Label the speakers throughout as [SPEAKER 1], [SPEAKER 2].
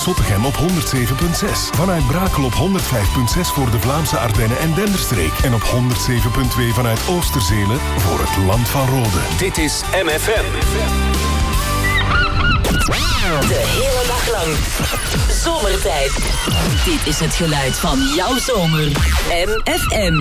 [SPEAKER 1] Zottegem op 107.6. Vanuit Brakel op 105.6 voor de Vlaamse Ardennen en Denderstreek. En op 107.2 vanuit Oosterzelen voor het Land van Rode.
[SPEAKER 2] Dit is MFM.
[SPEAKER 3] De hele dag lang. Zomertijd. Dit is het geluid van jouw zomer. MFM.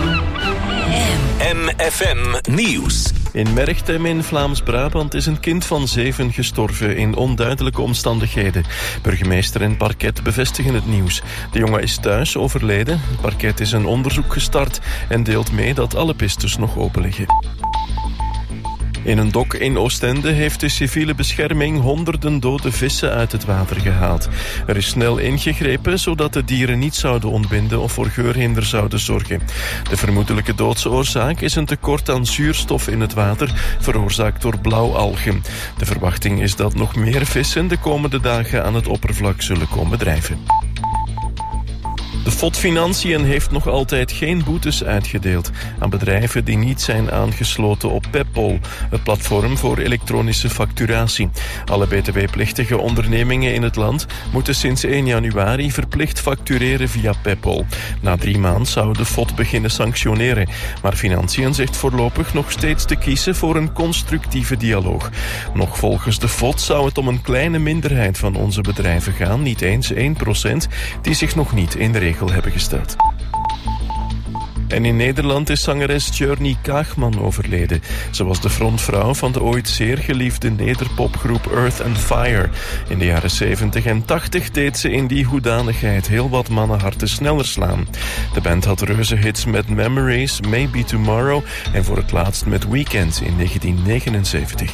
[SPEAKER 2] MFM Nieuws.
[SPEAKER 4] In Merchtem in Vlaams-Brabant is een kind van 7 gestorven in onduidelijke omstandigheden. Burgemeester en parket bevestigen het nieuws. De jongen is thuis overleden. Het parket is een onderzoek gestart en deelt mee dat alle pistes nog open liggen. In een dok in Oostende heeft de civiele bescherming honderden dode vissen uit het water gehaald. Er is snel ingegrepen zodat de dieren niet zouden ontbinden of voor geurhinder zouden zorgen. De vermoedelijke doodsoorzaak is een tekort aan zuurstof in het water, veroorzaakt door blauwalgen. De verwachting is dat nog meer vissen de komende dagen aan het oppervlak zullen komen drijven. De FOD Financiën heeft nog altijd geen boetes uitgedeeld aan bedrijven die niet zijn aangesloten op Peppol, het platform voor elektronische facturatie. Alle btw-plichtige ondernemingen in het land moeten sinds 1 januari verplicht factureren via Peppol. Na 3 maanden zou de FOD beginnen sanctioneren, maar Financiën zegt voorlopig nog steeds te kiezen voor een constructieve dialoog. Nog volgens de FOD zou het om een kleine minderheid van onze bedrijven gaan, niet eens 1%, die zich nog niet in de regel hebben gesteld. En in Nederland is zangeres Journey Kaagman overleden. Ze was de frontvrouw van de ooit zeer geliefde nederpopgroep Earth and Fire. In de jaren 70 en 80 deed ze in die hoedanigheid heel wat mannenharten sneller slaan. De band had reuze hits met Memories, Maybe Tomorrow en voor het laatst met Weekend in 1979.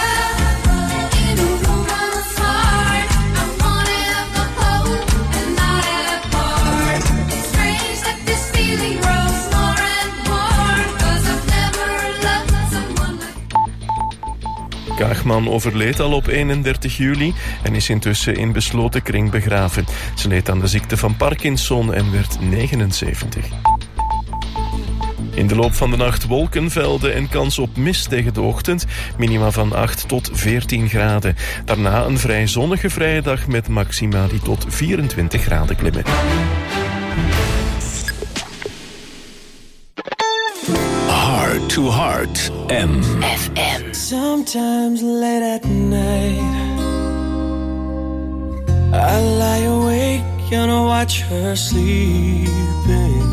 [SPEAKER 4] Kaagman overleed al op 31 juli en is intussen in besloten kring begraven. Ze leed aan de ziekte van Parkinson en werd 79. In de loop van de nacht wolkenvelden en kans op mist tegen de ochtend. Minima van 8 tot 14 graden. Daarna een vrij zonnige vrije dag met maxima die tot 24 graden klimmen.
[SPEAKER 2] Heart to Heart.
[SPEAKER 3] FM.
[SPEAKER 5] Sometimes late at night I lie awake and I watch her sleeping.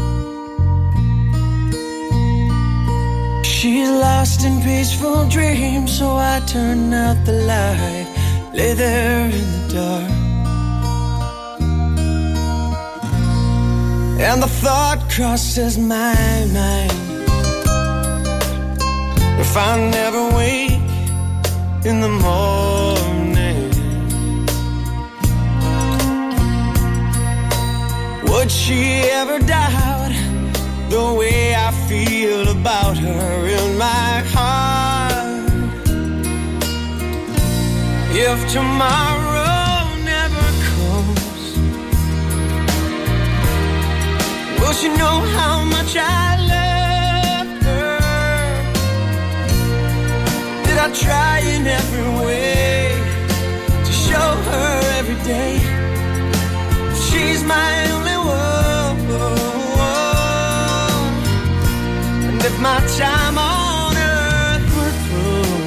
[SPEAKER 5] She's lost in peaceful dreams, so I turn out the light, lay there in the dark. And the thought crosses my mind, if I never wake in the morning, would she ever doubt the way I feel about her in my heart? If tomorrow never comes, will she know how much I love her? Did I try in every way to show her every day she's my only one? And if my time on earth were through,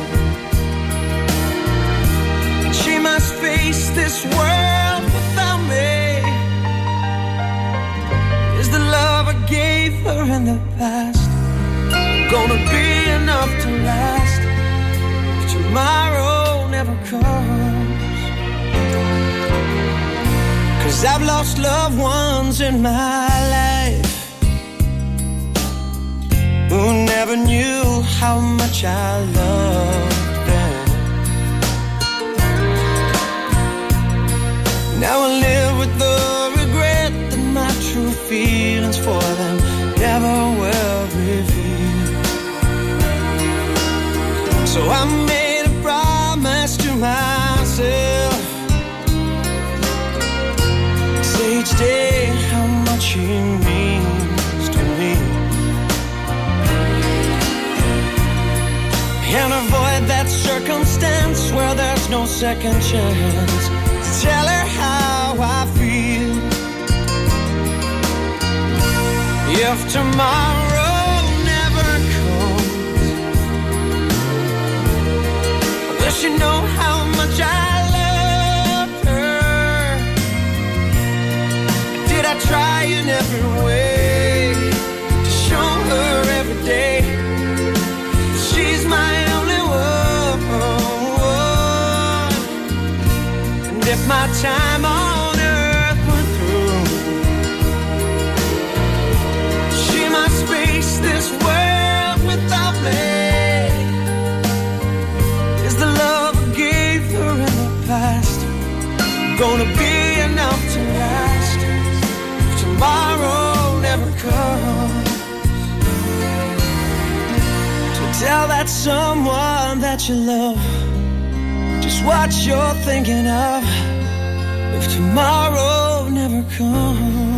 [SPEAKER 5] and she must face this world without me, is the love I gave her in the past gonna be enough to last if tomorrow never comes? 'Cause I've lost loved ones in my life who never knew how much I loved them. Now I live with the regret that my true feelings for them never will reveal. So I made a promise to myself, say each day how much he means to me, and avoid that circumstance where there's no second chance. Tell her how if tomorrow never comes. I wish you know how much I love her. Did I try in every way to show her every day she's my only one? And if my time on earth were through, she must face this world without me. Is the love I gave her in the past gonna be enough to last if tomorrow never comes? To tell that someone that you love just what you're thinking of if tomorrow never comes.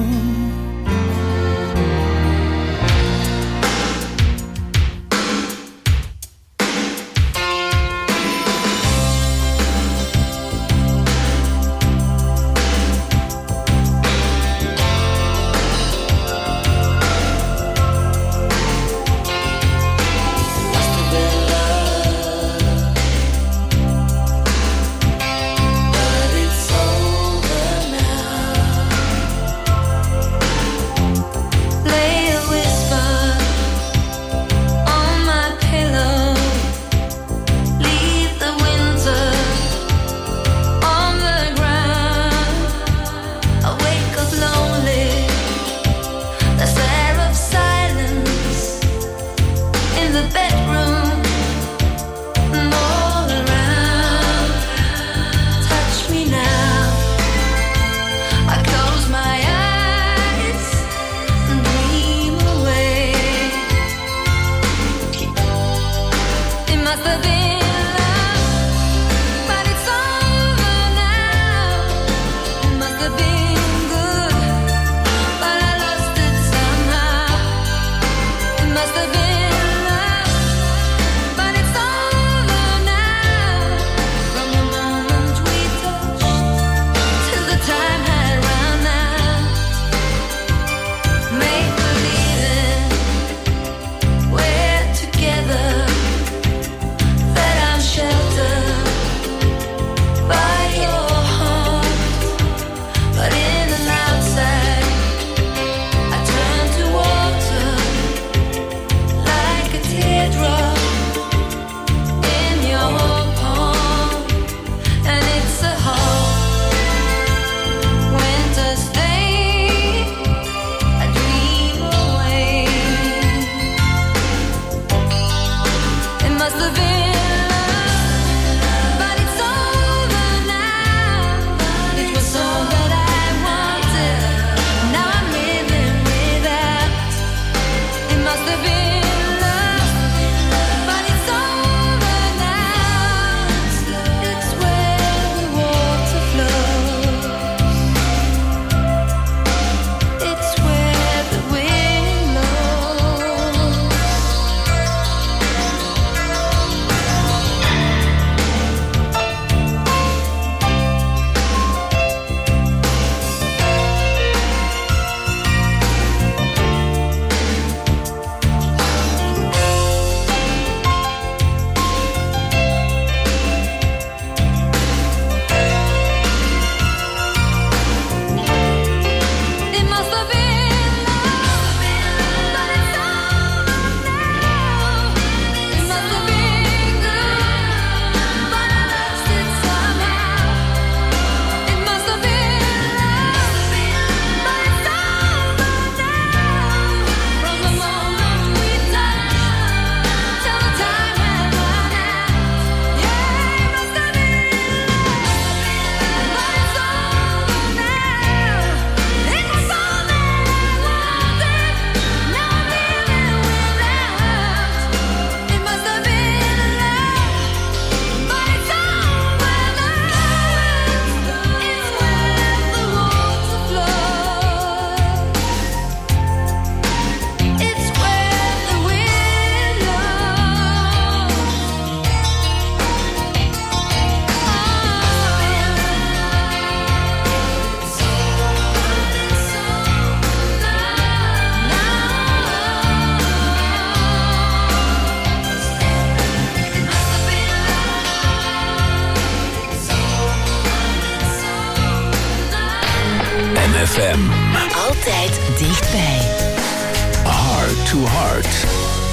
[SPEAKER 2] FM.
[SPEAKER 3] Altijd dichtbij.
[SPEAKER 2] Heart to Heart.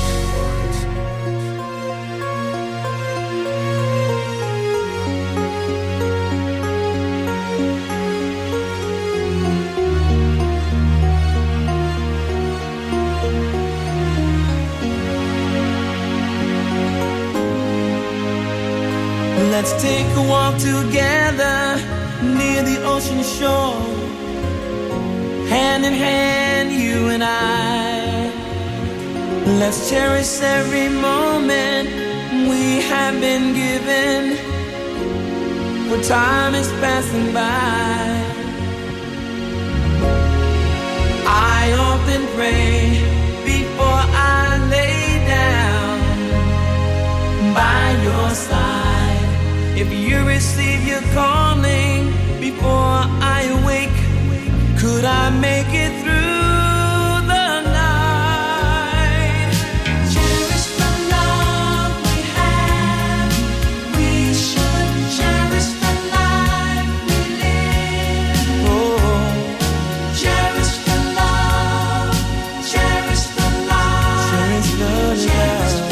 [SPEAKER 5] Let's take a walk together near the ocean shore. Hand in hand, you and I. Let's cherish every moment we have been given, for time is passing by. I often pray before I lay down by your side. If you receive your calling before I awake, could I make it through the night? Cherish the love we have. We should cherish the life we live. Oh, cherish the love. Cherish the love. Cherish the love. Cherish the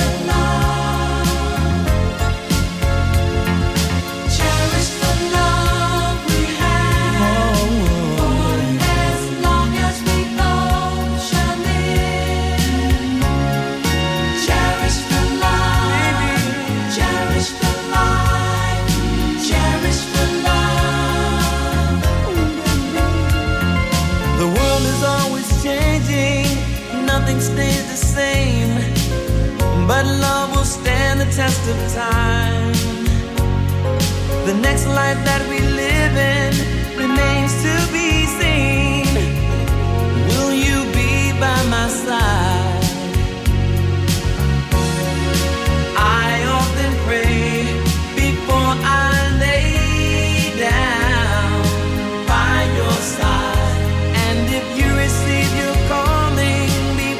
[SPEAKER 5] nothing stays the same, but love will stand the test of time. The next life that we live in remains to be seen. Will you be by my side? I often pray before I lay down by your side. And if you receive your calling,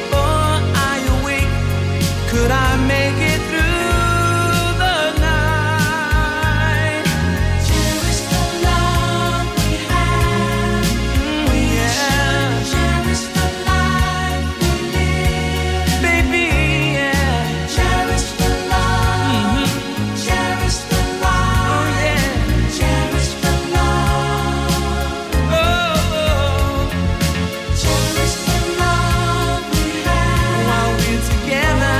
[SPEAKER 5] could I make it through the night? Cherish the love we have. We should cherish the life we live. Baby, yeah. Cherish the love. Cherish the love. Oh, yeah. Cherish the love. Oh. Cherish the love we have. While we're together.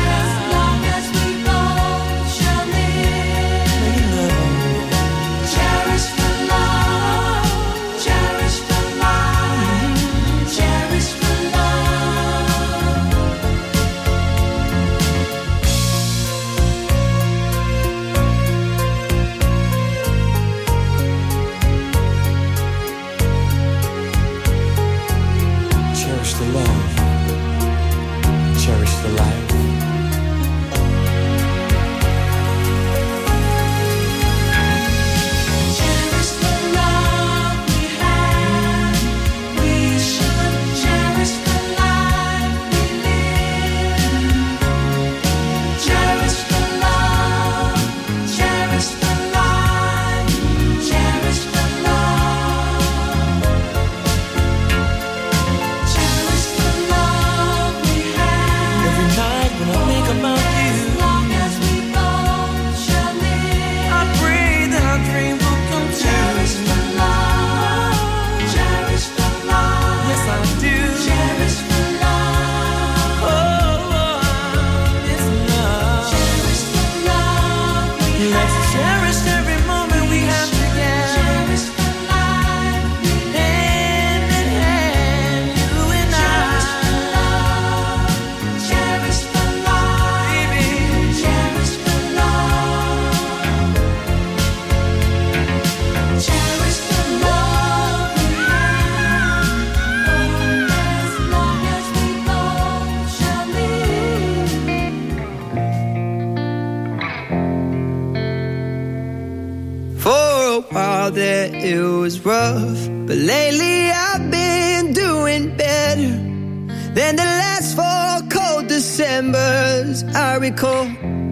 [SPEAKER 5] It was rough, but lately I've been doing better than the last 4 cold Decembers I recall.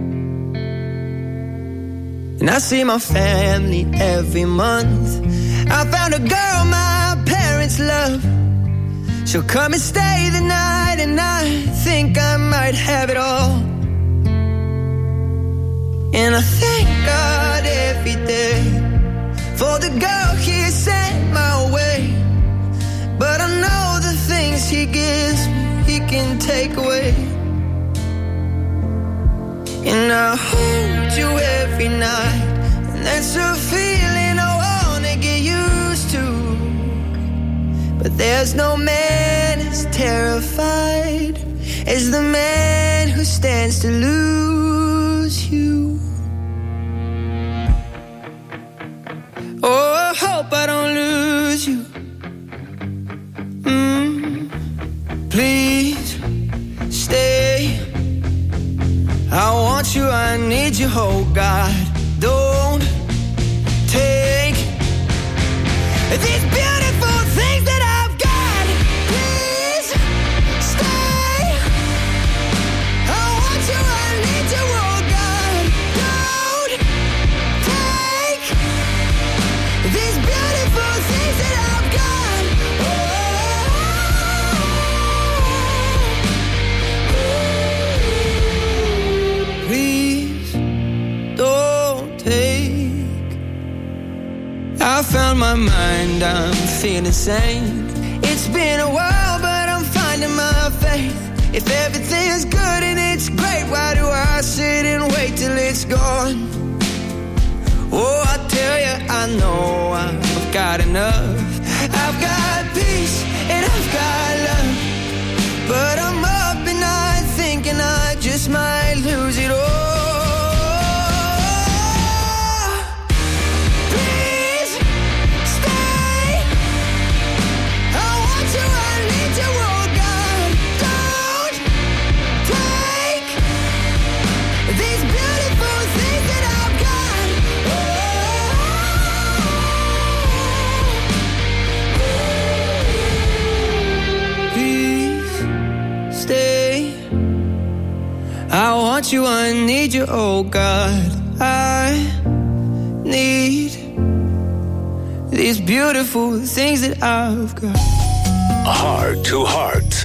[SPEAKER 5] And I see my family every month. I found a girl my parents love. She'll come and stay the night, and I think I might have it all. And I thank God every day for the girl He sent my way. But I know the things He gives me, He can take away. And I hold you every night, and that's a feeling I wanna get used to. But there's no man as terrified as the man who stands to lose you. Oh, I hope I don't lose you. Please stay. I want you, I need you, oh God. Don't take these beautiful things that I've got. Please stay. I want you, I need you, oh God. Don't take these beautiful things that I've got. Please don't take. I found my mind, I'm feeling sane. It's been a while, but I'm finding my faith. If everything's good and it's great, why do I sit and wait till it's gone? Oh, I tell you, I know I've got enough. I've got peace and I've got love. But I'm up and I thinking I just might lose it all. Please stay. I want you, I need you, oh God. Don't take these beautiful things that I've got. Please stay. I want you, I need you, oh God. I need these beautiful things that I've got.
[SPEAKER 2] Heart to Heart.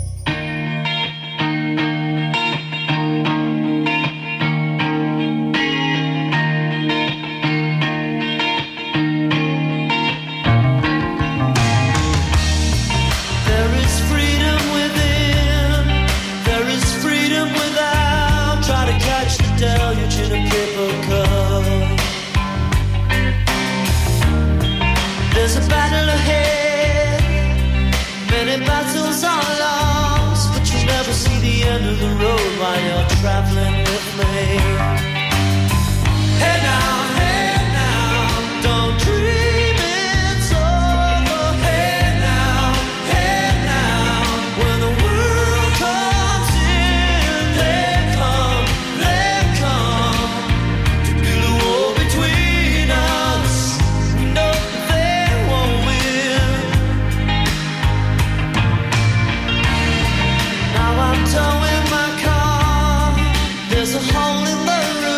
[SPEAKER 6] There is freedom within, there is freedom without. Try to catch the deluge in a paper cup. There's a battle ahead, many battles are lost, but you never see the end of the road while you're traveling with me. Hey now, don't dream it's over. Hey now, when the world comes in, they come to build a wall between us. No, they won't win. Now I'm towing my car. There's a hole in the roof.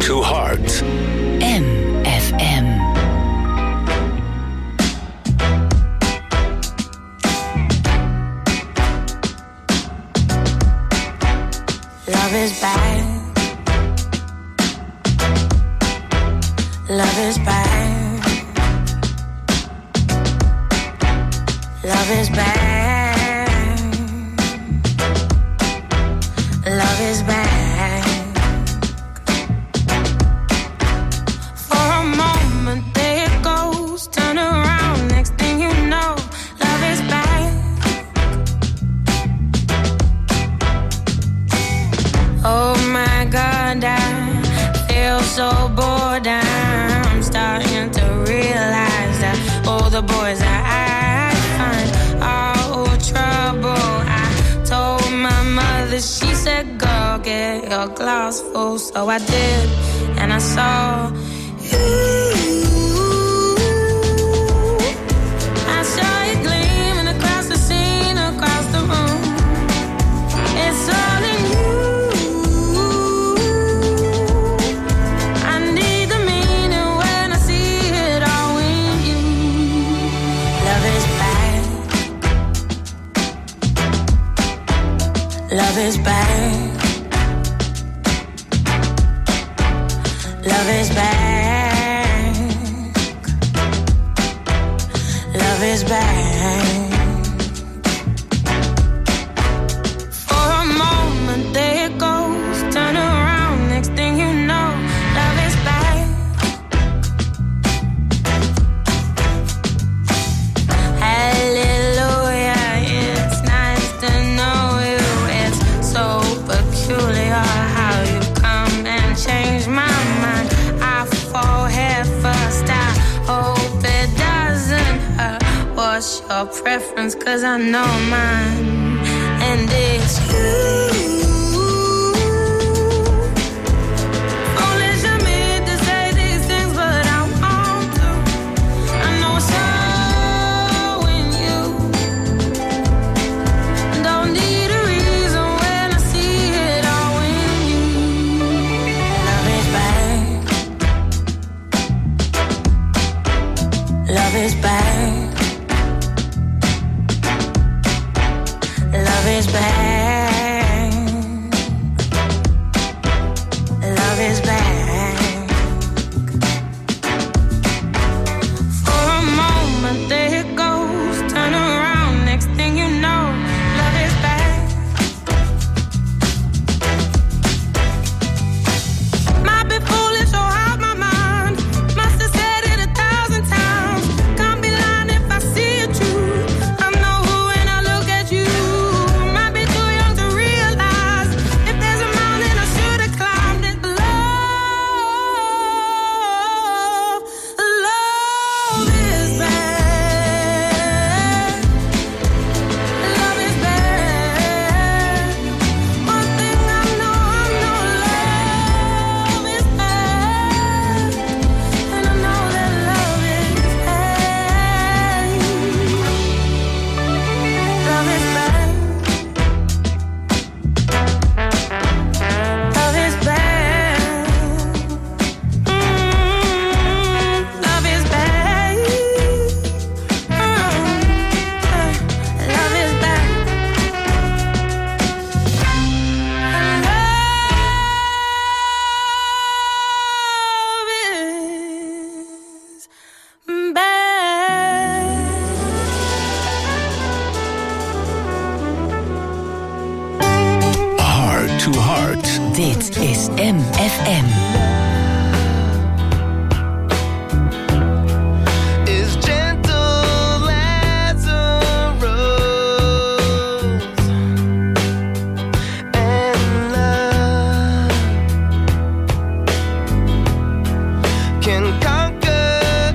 [SPEAKER 2] to Heart.
[SPEAKER 3] MFM.
[SPEAKER 7] Love is bad. Love is bad. Love is bad. Love is bad. For a moment there it goes, turn around, next thing you know, love is back. Oh my God, I feel so bored. I'm starting to realize that all the boys I find are all trouble. I told my mother, she said, girl, get your glass full. So I did, and I saw you. I saw you gleaming across the scene, across the room. It's all in you. Love is bad. Love is bad. Love is bad. For a moment there it goes, turn around, next thing you know, love is bad. Hallelujah, it's nice to know you. So peculiar how you come and change my mind. I fall head first, I hope it doesn't hurt. What's your preference? 'Cause I know mine, and it's you. Love is bad. Love is bad. Love is bad. For a moment there it goes, turn around, next thing you know, love is bad. Might be foolish or out my mind, must have said it 1,000 times. Can't be lying if I see it true. I know who when I look at you. Might be too young to realize if there's a mountain I should have climbed it. Love is bad. Love is bad. One thing I know love is bad. And I know that love is bad. Love is bad. Love is bad. Love is bad. Love is bad.
[SPEAKER 2] Heart to Heart.
[SPEAKER 3] Dit is MFM.
[SPEAKER 6] Is gentle as a rose, and love can conquer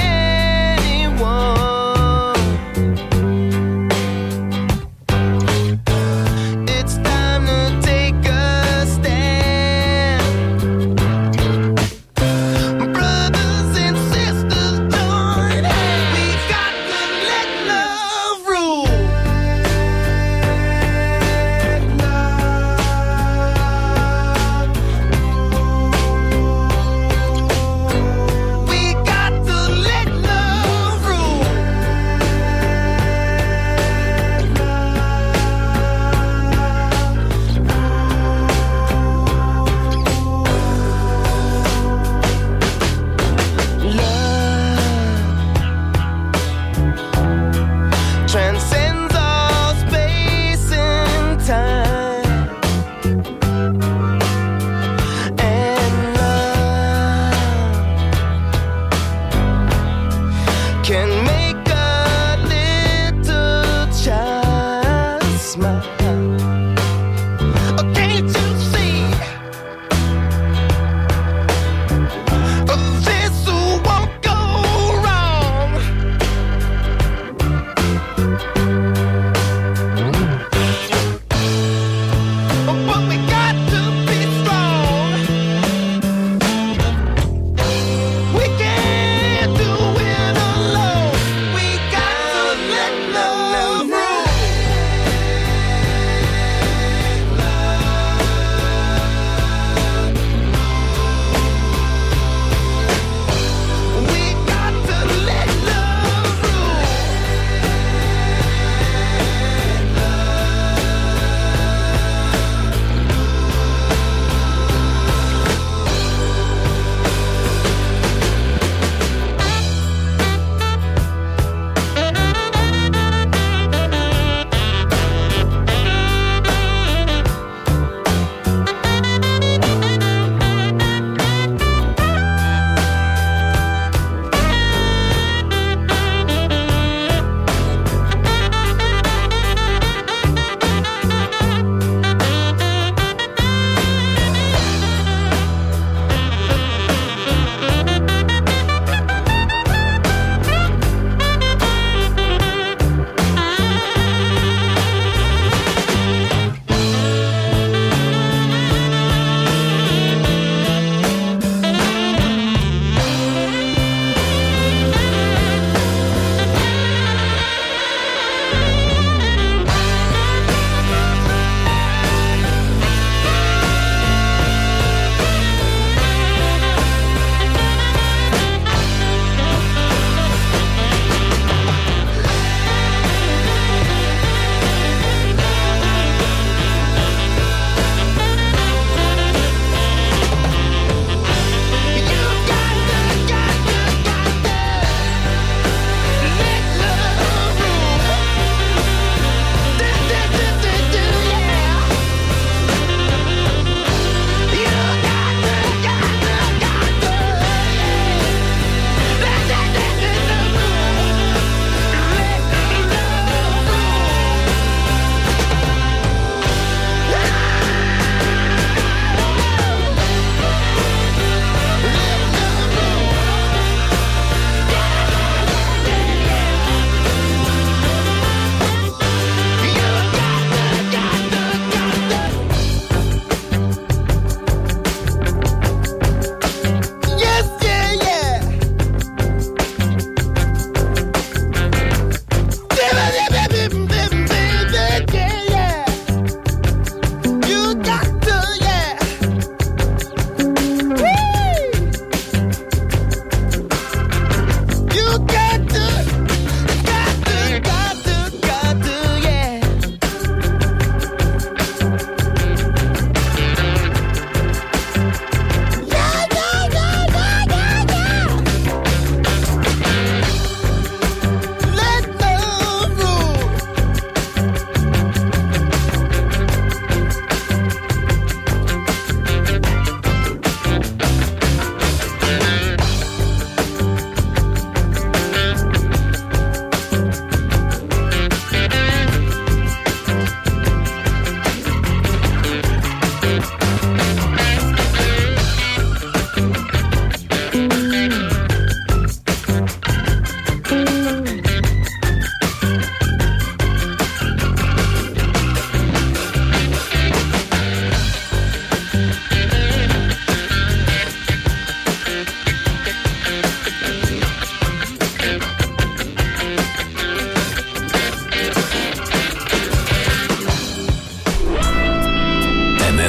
[SPEAKER 6] anyone. It's time to take a stand.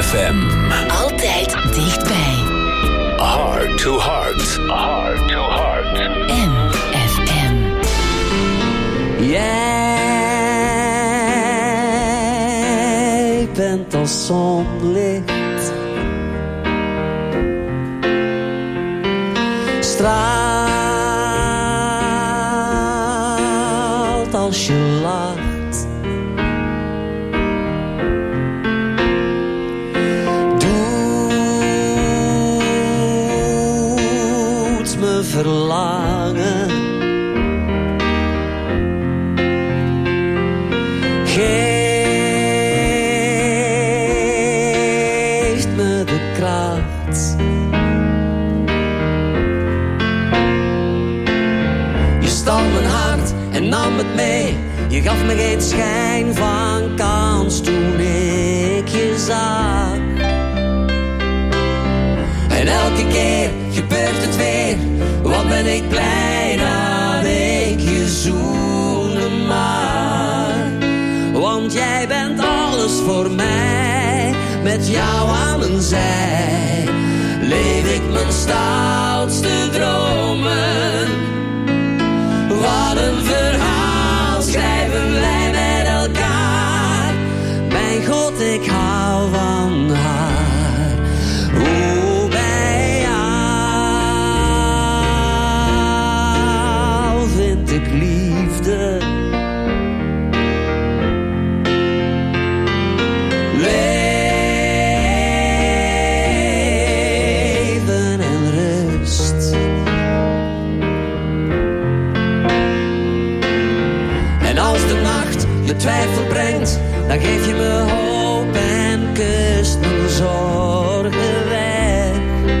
[SPEAKER 2] FM.
[SPEAKER 3] Altijd dichtbij.
[SPEAKER 2] Heart to heart. Heart to heart.
[SPEAKER 3] NFM.
[SPEAKER 8] Jij bent als zonlicht, straalt als je lacht. Doet me verlangen. Geeft me de kracht. Je stal mijn hart en nam het mee. Je gaf me geen schijn van kans toen ik je zag. En elke keer gebeurt het weer. Wat ben ik blij dat ik je zoenen mag. Want jij bent alles voor mij. Met jou aan mijn zij leef ik mijn stoutste dromen. Wat een verhaal schrijven wij met elkaar. Mijn God, ik hou van haar. Hoe bij jou vind ik liefde. Leven en rust. En als de nacht je twijfel brengt, dan geef je me hoop en kust mijn zorgen weg.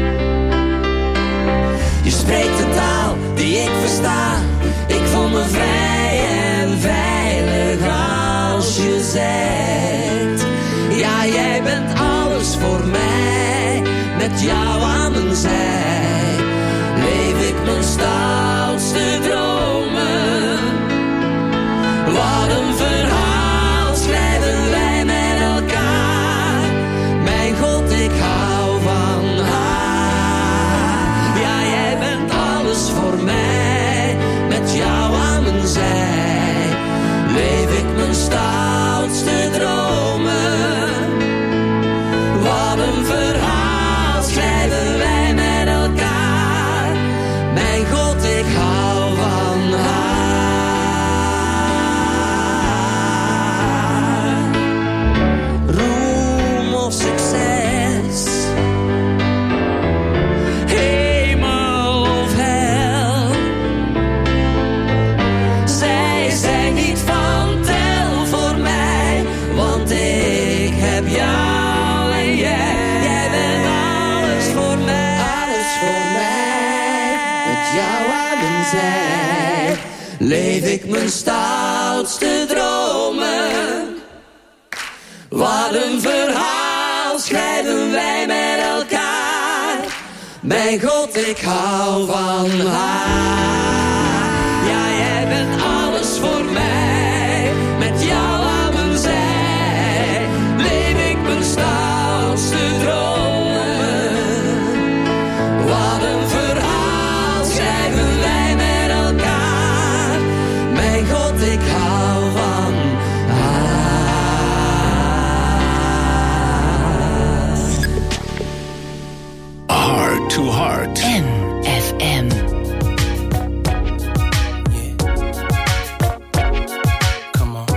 [SPEAKER 8] Je spreekt de taal die ik versta. Ik voel me vrij en veilig als je zegt. Ja, jij bent alles voor mij. Met jou aan mijn zij leef ik mijn stoutste dromen. Wat een verhaal schrijven wij met elkaar. Mijn God, ik hou van haar. Ja, jij bent alles voor mij. Met jou aan mijn zij leef ik mijn stoutste dromen. Wat een verhaal schrijven wij met elkaar. Mijn God, ik hou van haar. Roem of succes, hemel of hel. Zij zijn niet van tel voor mij, want ik heb jou en jij bent alles voor mij. Alles voor mij, met jou aan mijn zij leef ik mijn stoutste dromen. Wat een verhaal schrijven wij met elkaar. Mijn God, ik hou van haar. Ja, jij bent alles voor mij. Met jou aan mijn zij leef ik mijn stoutste dromen. Wat een verhaal schrijven wij met elkaar. Mijn God, ik hou van haar.
[SPEAKER 2] Heart to heart.
[SPEAKER 3] NFM.
[SPEAKER 5] Come on.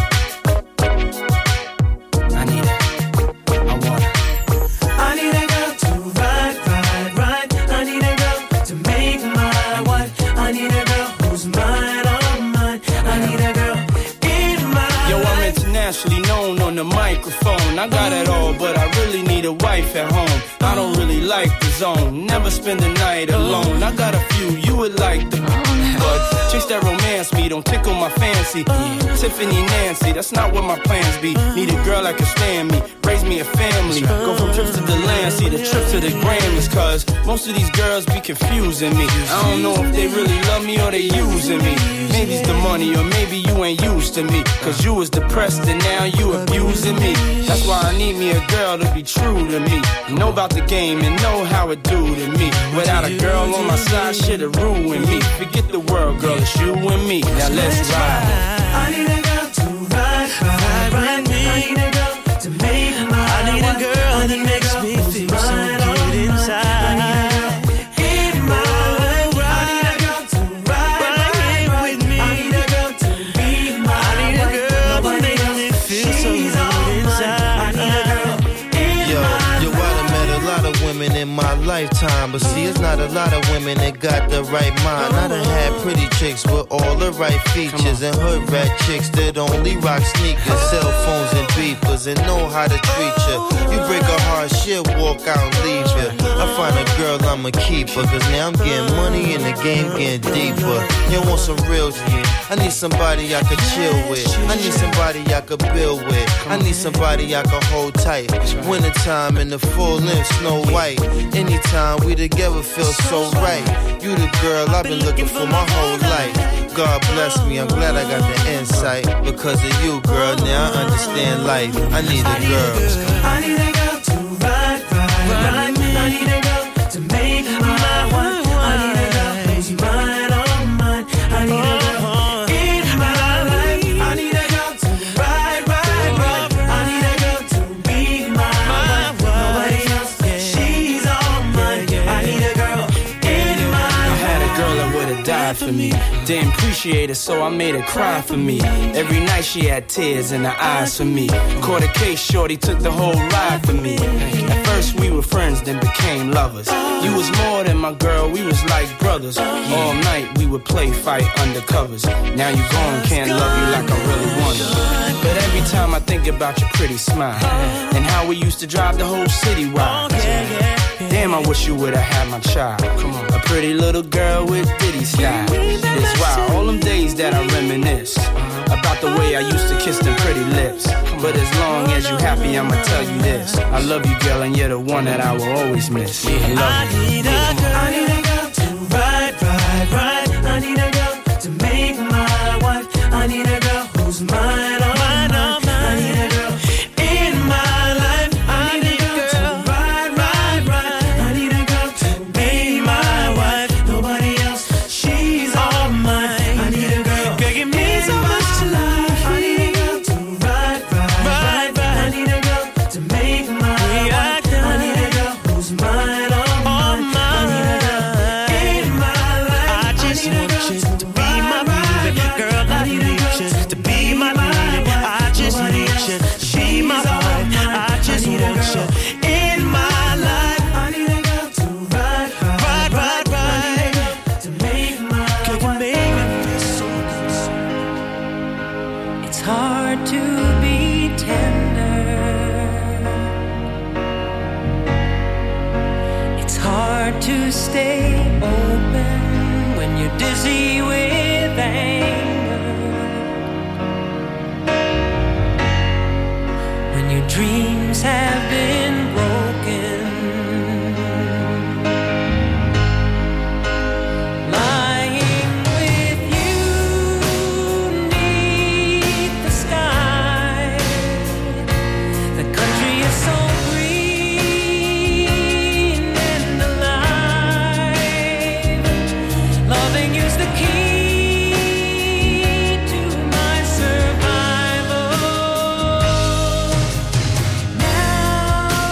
[SPEAKER 5] I need it. I want it. I need a girl to ride, ride, ride. I need a girl to make my wife. I need a girl who's mine, all mine. I need a girl in my
[SPEAKER 9] Yo, I'm internationally known on the microphone. I got it all, but I really need a wife at home. I don't really like the zone, never spend the night alone. I got a few you would like the but chase that romance me, don't tickle my fancy. Tiffany Nancy, that's not what my plans be. Need a girl that can stand me, raise me a family. Go from trips to the land, see the trip to the Grammys. Cause most of these girls be confusing me. I don't know if they really love me or they using me. Maybe it's the money or maybe you ain't used to me. Cause you was depressed and now you abusing me. That's why I need me a girl to be true to me. Know about the game and know how it do to me. Without a girl on my side, shit'll ruin me. Forget the world, girl, it's you and me. Now let's ride.
[SPEAKER 5] I need a girl to ride me. I need a girl to make my I need a girl that makes me feel so good inside. In my life, I need a girl to ride with me. I need a girl to be my I need a girl that makes me feel so good inside. I need a girl in my life.
[SPEAKER 10] Yo, I done met a lot of women in my lifetime, but see, it's not a lot of women that got the right mind. I done had pretty chicks with all the right features and hood rat chicks that only rock sneakers, cell phones and beepers, and know how to treat you. You break a heart, she'll walk out and leave you. I find a girl, I'ma keep her, cause now I'm getting money and the game getting deeper. You want some real shit? I need somebody I could chill with. I need somebody I could build with. I need somebody I could hold tight. Wintertime in the full length, Snow White. Anytime we together feel so right. You the girl I've been looking for my whole life. God bless me, I'm glad I got the insight. Because of you, girl, now I understand life. I need a girl.
[SPEAKER 5] I need a girl to ride me. I need a girl to make my one. I need a girl who's mine, all mine. I need a girl in my life. I need a girl to ride. I need a girl to be my one. Nobody else, she's all mine. I need a girl in my life.
[SPEAKER 9] I had a girl that would've died for me. Didn't appreciate it, so I made her cry for me. Every night she had tears in her eyes for me. Caught a case, shorty took the whole ride for me. At first we were friends, then became lovers. You was more than my girl, we was like brothers. All night we would play, fight undercovers. Now you gone, can't love you like I really wanted. But every time I think about your pretty smile and how we used to drive the whole city wild. Damn, I wish you would've had my child. A pretty little girl with ditty style. It's wild, all them days that I reminisce about the way I used to kiss them pretty lips. But as long as you happy, I'ma tell you this. I love you, girl, and you're the one that I will always miss. I love you.
[SPEAKER 5] I need a girl to ride. I need a girl to make my wife. I need a girl who's mine, all mine. I need a girl in my life. I need a girl to ride. I need a girl to be my wife. Nobody else, she's all mine. I need a girl, give me so much to life. I need a girl to ride. I need a girl to make my wife. I need a girl who's mine, all mine. I need a girl in my life. I just want you to be my baby girl. I need you to be my baby. I just need you to be my wife. I just want you in my life. I need a girl to ride. I need a girl to make my wife.
[SPEAKER 7] It's hard to be tender. It's hard to stay open when you're dizzy with anger. When your dreams have been broken. Lying with you 'neath the sky. The country is so green and alive. Loving you's the key to my survival. Now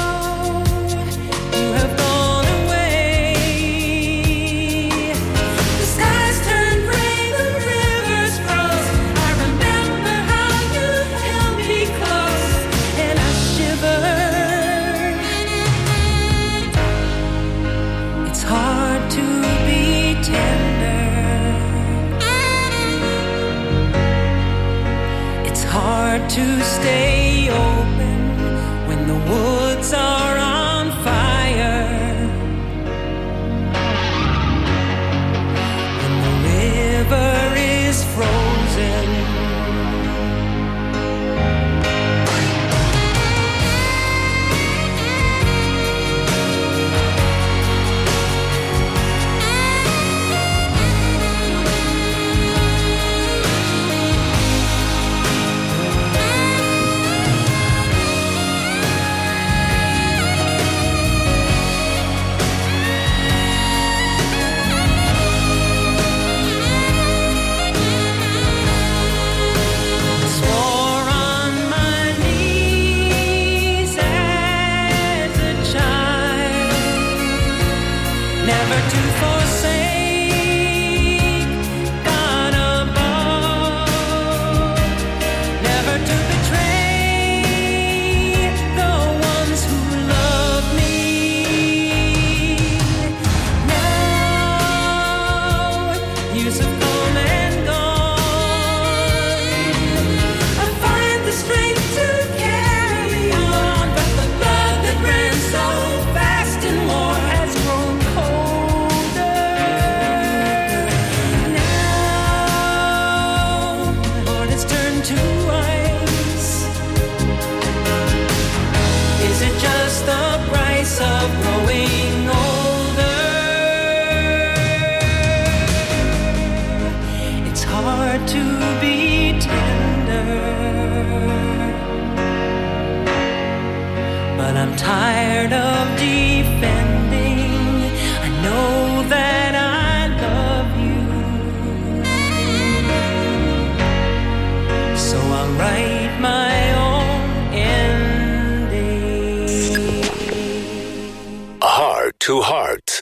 [SPEAKER 2] to Heart.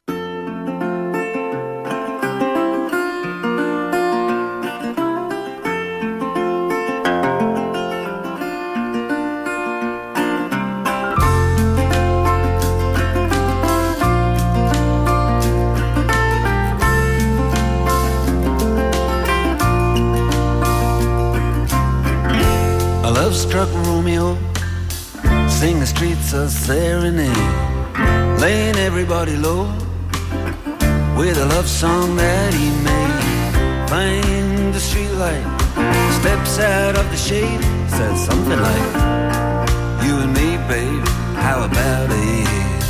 [SPEAKER 11] Love-struck Romeo, sing the streets a serenade, laying everybody low with a love song that he made. Find the streetlight, steps out of the shade, says something like, you and me, babe, how about it?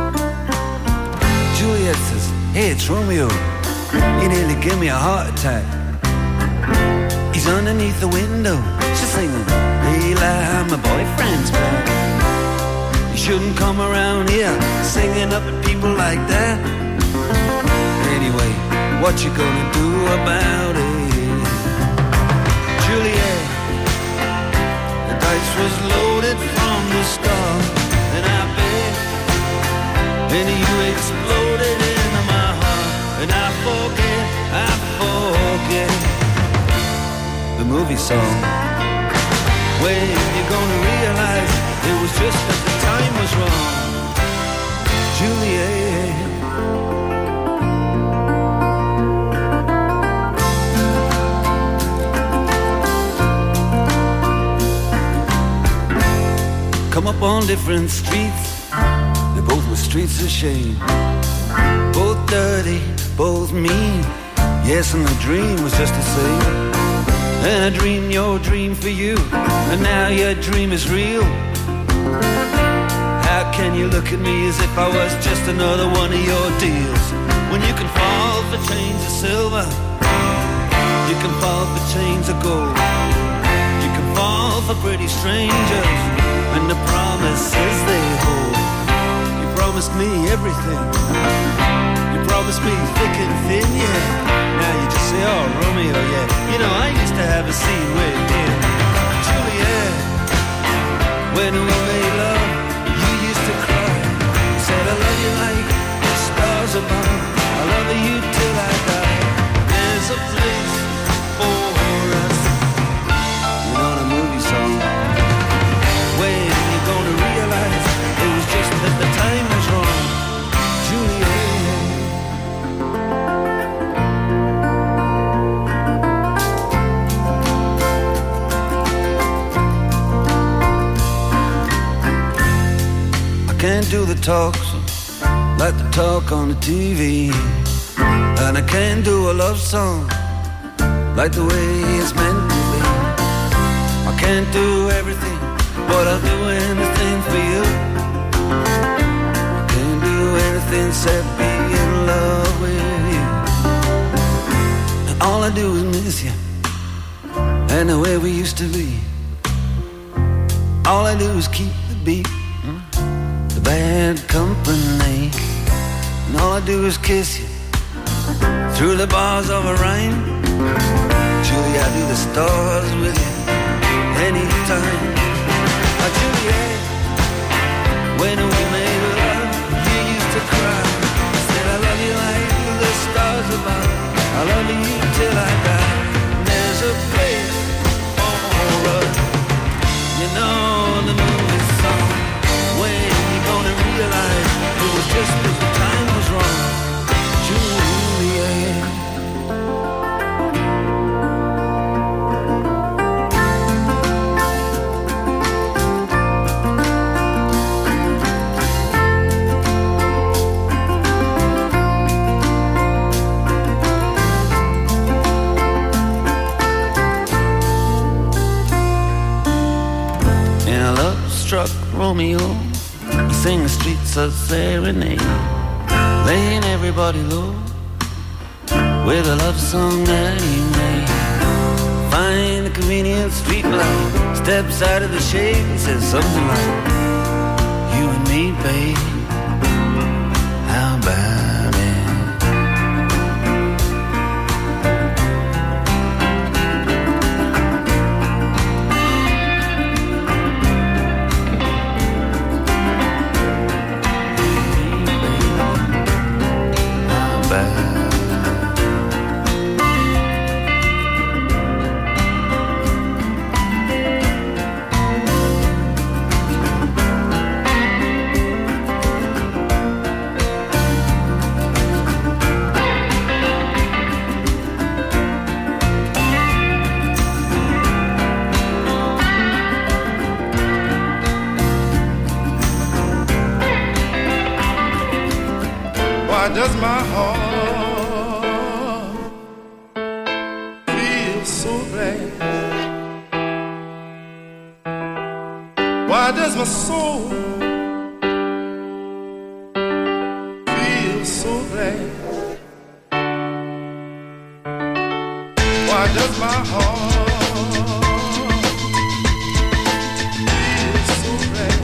[SPEAKER 11] Juliet says, hey, it's Romeo, you nearly give me a heart attack. He's underneath the window, she's singing, Leila, my boyfriend's back. You shouldn't come around here singing up at people like that. Anyway, what you gonna do about it? Juliet, the dice was loaded from the start, and I bet, and you exploded into my heart, and I forget the movie song. When you're gonna realize it was just that the time was wrong, Juliet. Come up on different streets, they both were streets of shame, both dirty, both mean. Yes, and the dream was just the same. And I dreamed your dream for you, and now your dream is real. How can you look at me as if I was just another one of your deals? When you can fall for chains of silver, you can fall for chains of gold, you can fall for pretty strangers, and the promises they hold. You promised me everything, you promised me thick and thin, yeah. Now you just say, oh, Romeo, yeah. You know, I used to have a scene with him. Juliet, when we made love, you used to cry. You said, I love you like the stars above. I love you till I die. There's a place for us. You know, the movie song. When you're gonna realize it was just that the time was wrong, Juliet. Can't do the talks like the talk on the TV, and I can't do a love song like the way it's meant to be. I can't do everything, but I'll do anything for you. I can't do anything except be in love with you. And all I do is miss you, and the way we used to be. All I do is keep the beat, bad company, and all I do is kiss you through the bars of a rhyme. Julie, I do the stars with you anytime. Oh, Juliet, when we made love, you used to cry. I said I love you like the stars above. I love you till I die. There's a place for us. You know the movie song. When gonna realize it was just that the time was wrong, Juliet. And a love-struck Romeo, sing the streets a serenade, laying everybody low with a love song that he made. Find a convenient street light, steps out of the shade, says something like, you and me, babe, how about it?
[SPEAKER 12] Why does my heart feel so glad? Why does my soul feel so glad? Why does my heart feel so glad?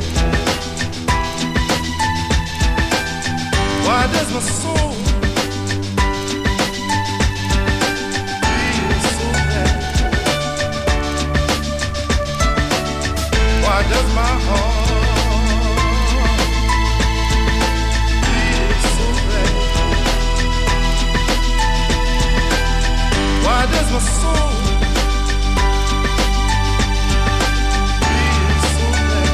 [SPEAKER 12] Why does my soul feel so glad? Why does my heart feel so glad? Why does my soul feel so glad?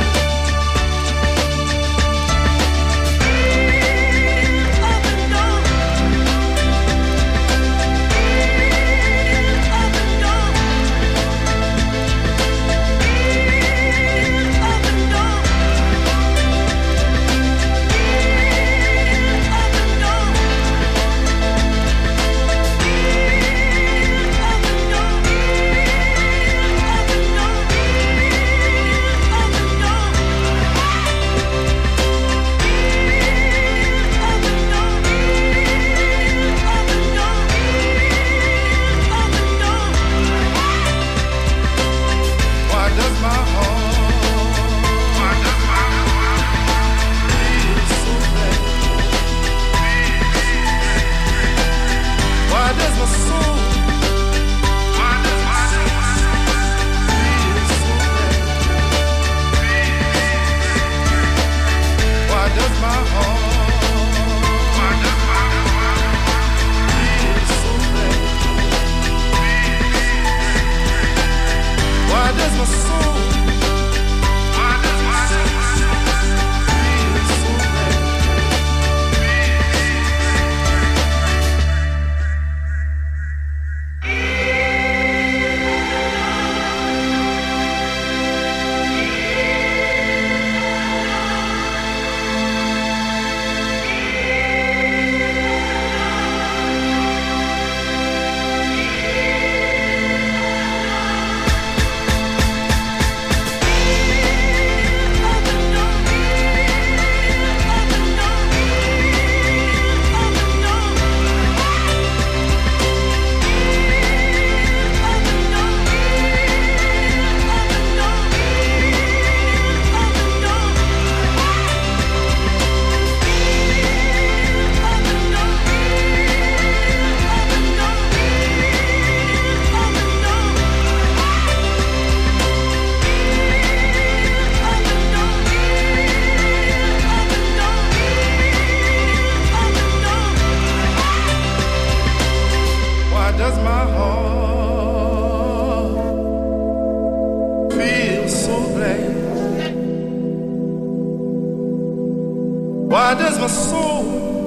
[SPEAKER 12] Why does my soul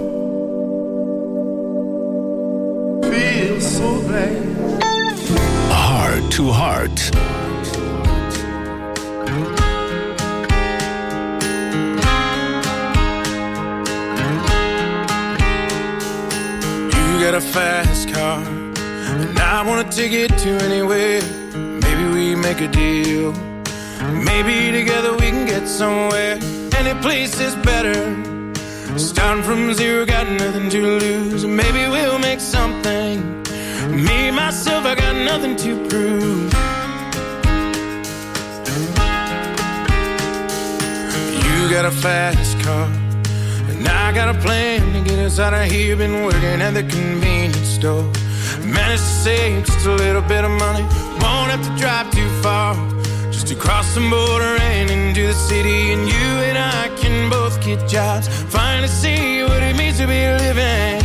[SPEAKER 12] feel so glad?
[SPEAKER 2] Heart to Heart.
[SPEAKER 9] You got a fast car, and I wanna take it to anywhere. Maybe we make a deal. Maybe together we can get somewhere. Any place is better. Starting from zero, got nothing to lose. Maybe we'll make something. Me, myself, I got nothing to prove. You got a fast car, and I got a plan to get us out of here. Been working at the convenience store. Managed to save just a little bit of money. Won't have to drive too far, just to cross the border and into the city. And you and I can both get jobs, finally see what it means to be living.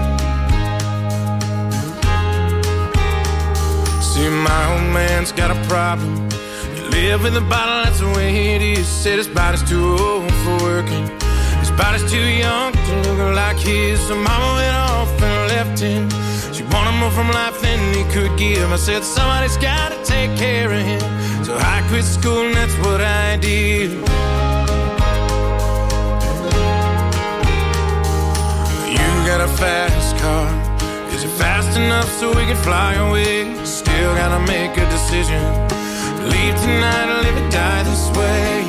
[SPEAKER 9] See, my old man's got a problem. You live with a bottle, that's the way it is. Said his body's too old for working, his body's too young to look like his. So mama went off and left him. She wanted more from life than he could give. I said somebody's gotta take care of him. So I quit school and that's what I did. You
[SPEAKER 13] fast car. Is it fast enough so we can fly away? Still gotta make a decision. Leave tonight or live or die this way.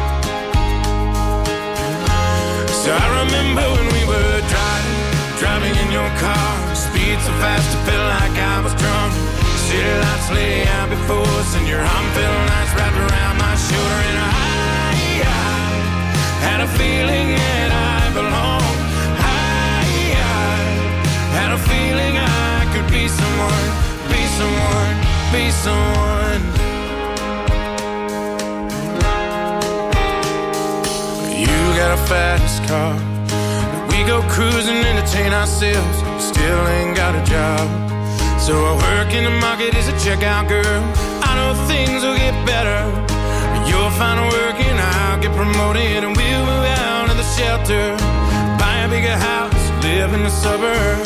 [SPEAKER 13] So I remember when we were driving in your car. Speed so fast it felt like I was drunk. City lights lay out before us, and your arm felt nice wrapped around my shoulder. And I had a feeling that I belonged. I had a feeling I could be someone, be someone, be someone. You got a fast car. We go cruising, entertain ourselves. Still ain't got a job. So I work in the market as a checkout girl. I know things will get better. You'll find work and I'll get promoted, and we'll move out of the shelter, buy a bigger house, live in the suburbs.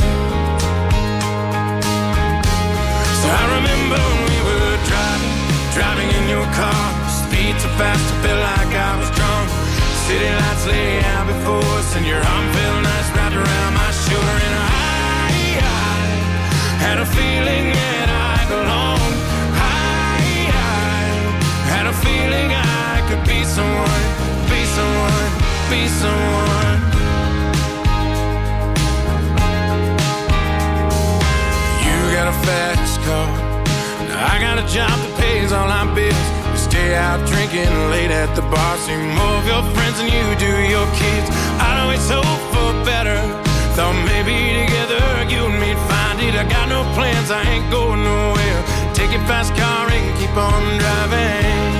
[SPEAKER 13] So I remember when we were driving in your car. Speed so fast I felt like I was drunk. City lights lay out before us, and your arm felt nice wrapped around my shoulder. And I had a feeling that I belonged. I had a feeling I could be someone, be someone, be someone. You got a fast car. Now I got a job that pays all our bills. We stay out drinking late at the bar. See more of your friends than you do your kids. I'd always hope for better. Thought maybe together you and me'd find it. I got no plans, I ain't going nowhere. Take your fast car and keep on driving.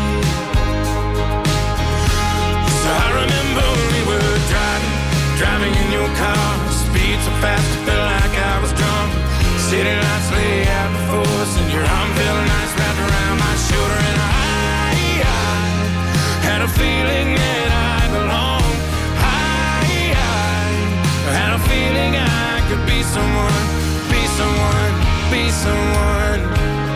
[SPEAKER 13] So I remember when we were driving in your car. Speed so fast it felt like I was drunk. City lights lay out before us, and your arm felt nice wrapped around my shoulder. And I had a feeling that I belonged. I had a feeling I could be someone, be someone, be someone.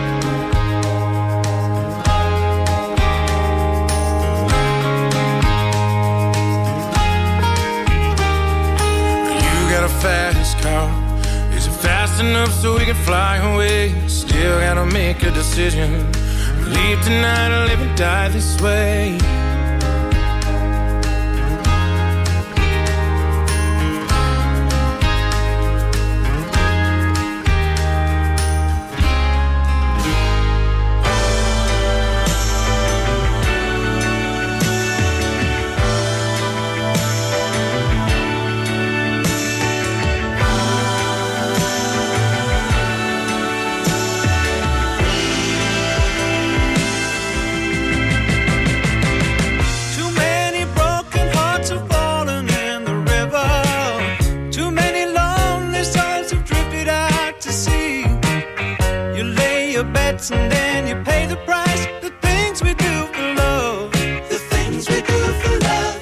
[SPEAKER 13] You got a fast car. Is it fast enough so we can fly away? Still gotta make a decision. Leave tonight or live and die this way.
[SPEAKER 5] And then you pay the price. The things we do for love. The things we do for love.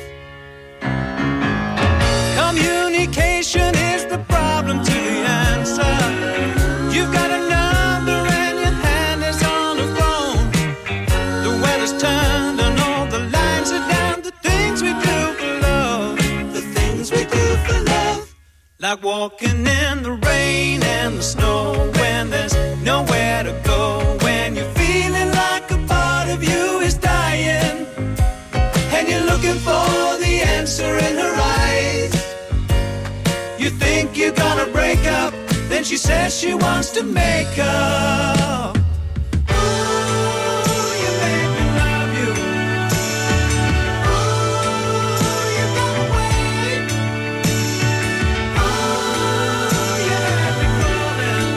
[SPEAKER 5] Communication is the problem to the answer. You've got a number and your hand is on the phone. The weather's turned and all the lines are down. The things we do for love. The things we do for love. Like walking in the rain and the snow when there's nowhere to go. When you're feeling like a part of you is dying, and you're looking for the answer in her eyes. You think you're gonna break up, then she says she wants to make up. Ooh, you make me love you. Ooh, you got away. Ooh, you had me calling.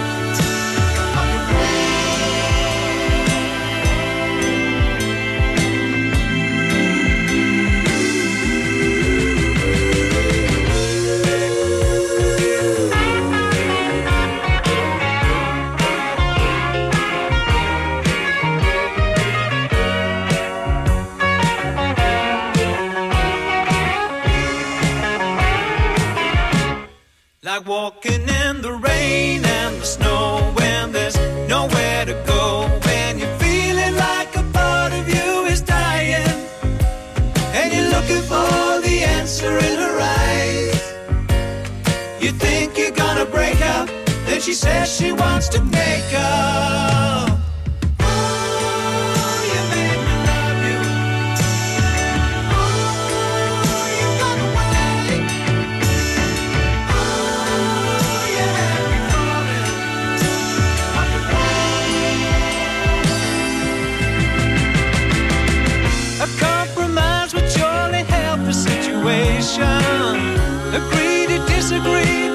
[SPEAKER 5] Like walking in the rain and the snow when there's nowhere to go. When you're feeling like a part of you is dying, and you're looking for the answer in her eyes. You think you're gonna
[SPEAKER 14] break up. Then she says she wants to make up.
[SPEAKER 5] Agree to disagree.